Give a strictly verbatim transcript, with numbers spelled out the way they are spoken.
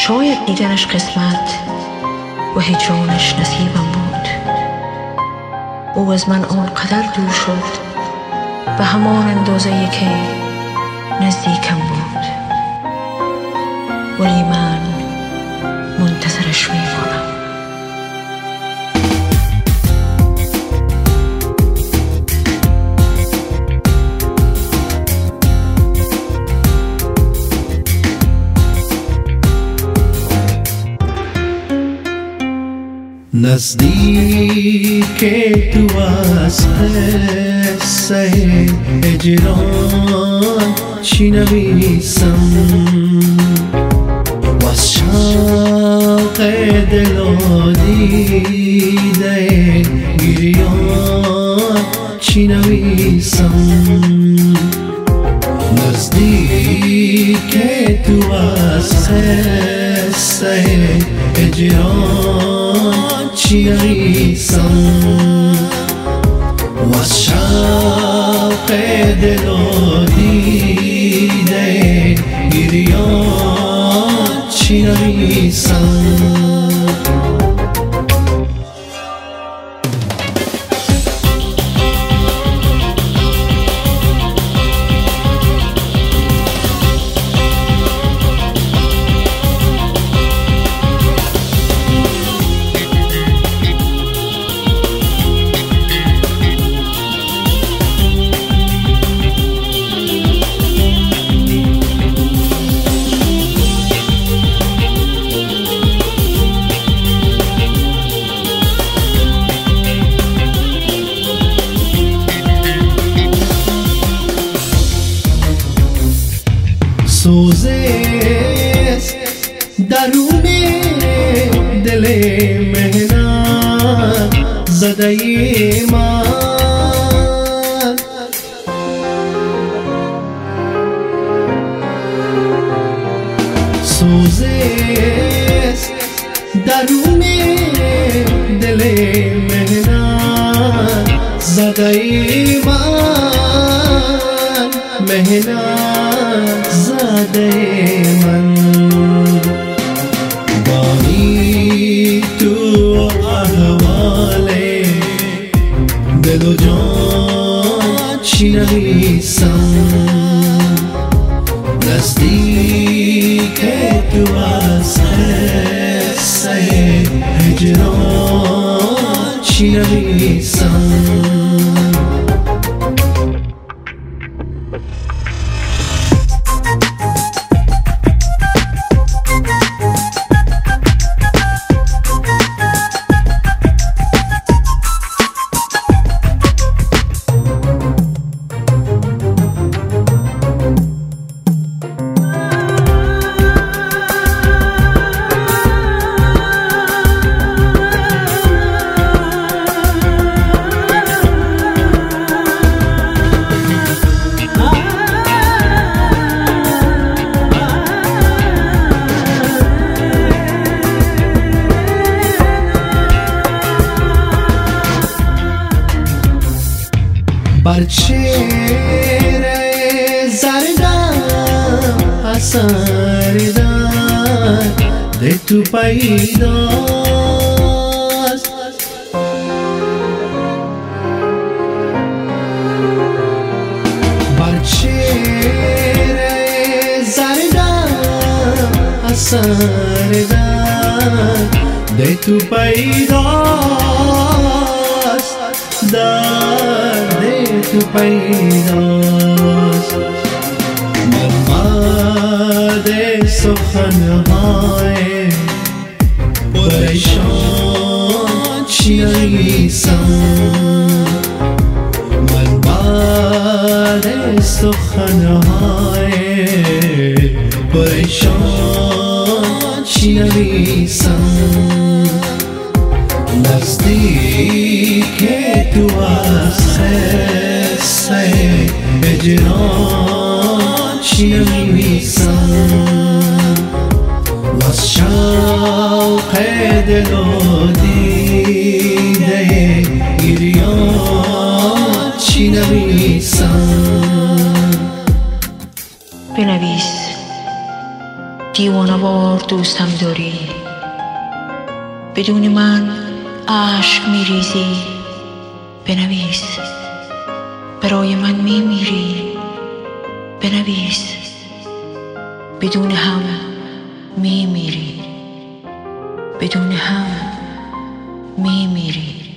شاید دیدنش قسمت و هجرانش نصیبم بود. او از من آنقدر دور شد به همان اندازه‌ای که نزدیکم بود، ولی من منتظرش میمانم. نزدیک تو از قصه هجران چی نویسم، و از شوق دل و دیده گریان چی نویسم. نزدیک تو از قصه هجران چی نویسم، و از شوق دل و دیده گریان چی نویسم. سوزست درون دل مهنت زده من، سوزست درون دل مهنت زده من، مهنت زده من. بانی تو احوال دل و جان چی نویسم، نزدیک تو از قصه هجران چی نویسم. بر چهره زردم اثر ده تو پیداست، بر چهره زردم اثر ده تو پیداست، درد تو پیداست. مرمد سخنهای پریشان چی نویسم، مرمد سخنهای پریشان چی نویسم. نزدیک تو از قصه هجران چی نویسم، و از شوق دل و دیده گریان چی نویسم. بنویس دیوانه‌وار دوستم داری، بدون من اشک میریزی. بنویس برای من میمیری، بنویس بدون هم میمیری، بدون هم میمیری.